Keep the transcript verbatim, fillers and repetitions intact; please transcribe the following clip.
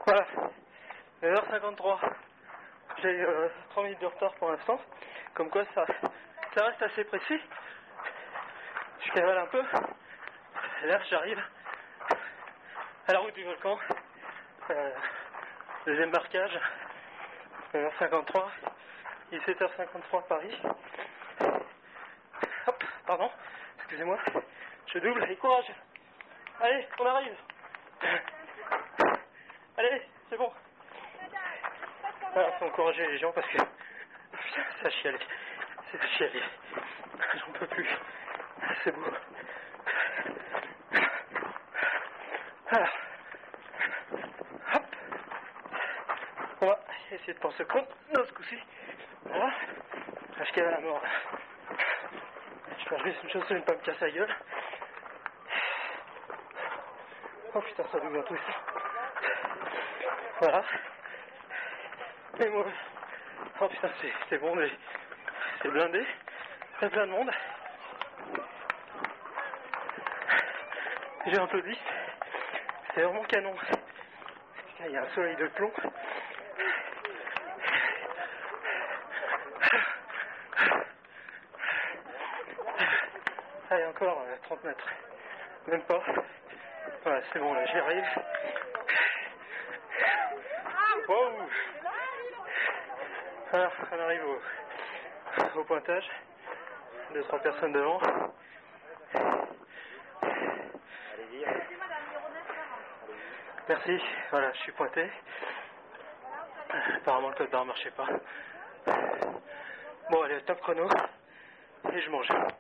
Voilà, neuf heures cinquante-trois. J'ai euh, trois minutes de retard pour l'instant. Comme quoi ça, ça reste assez précis. Je cavale un peu. Et là j'arrive à la route du volcan. Euh, deuxième marquage. neuf heures cinquante-trois. dix-sept heures cinquante-trois Paris. Hop, pardon, excusez-moi. Je double, allez courage. Allez, on arrive. Allez, c'est bon. Alors, faut encourager les gens parce que putain, ça chiale, c'est chialé. J'en peux plus. C'est beau. Alors, hop. On va essayer de penser compte dans ce coup-ci. Voilà. Je cavale à mort. Je fais juste une chose, c'est ne pas me casser la gueule. Oh putain, ça devient tout ça. Voilà. Et moi, oh putain, c'est, c'est bon, mais c'est blindé. Il y a plein de monde. J'ai un peu de liste. C'est vraiment canon. Putain, il y a un soleil de plomb. Allez, encore euh, trente mètres. Même pas. Voilà, c'est bon, là, j'y arrive. Wow. Alors, on arrive au, au pointage. Deux, trois personnes devant. Allez-y. Merci, voilà, je suis pointé. Apparemment, le code barre marchait pas. Bon, allez, top chrono. Et je mange.